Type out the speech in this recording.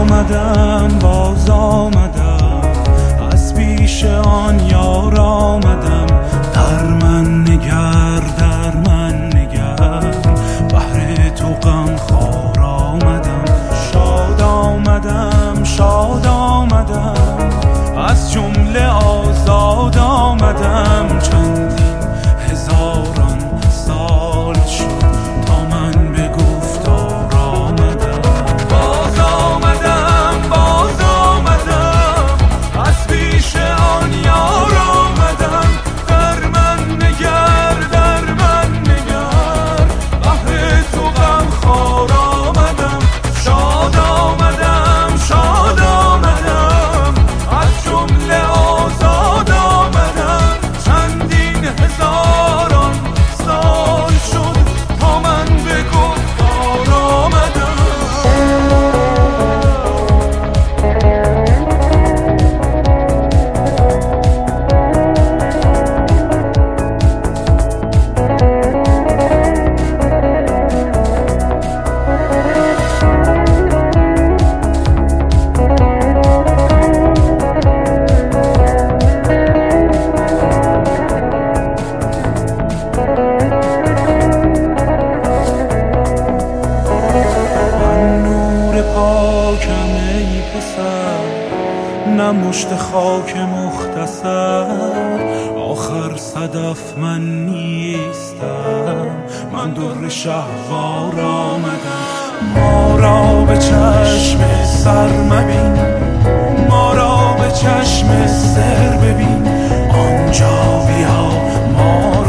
باز آمدم از پیش آن یار آمدم. در من نگر بهر تو غم خوار آمدم. شاد آمدم از جمله آزاد آمدم. چندین هزاران سال شد تا من به گفتار آمدم. باز آمدم از پیش آن یار آمدم. در من نگر بهر تو غم خوار آمدم. شاد آمدم از جمله آزاد آمدم. چندین هزاران سال شد تا من به گفتار آمدم. پاکم ای پسر، نه مشت خاک مختصر. آخر صدف من نیستم، من در شهوار آمدم. ما را به چشم سر مبین، ما را به چشم سر ببین. آنجا بیا ما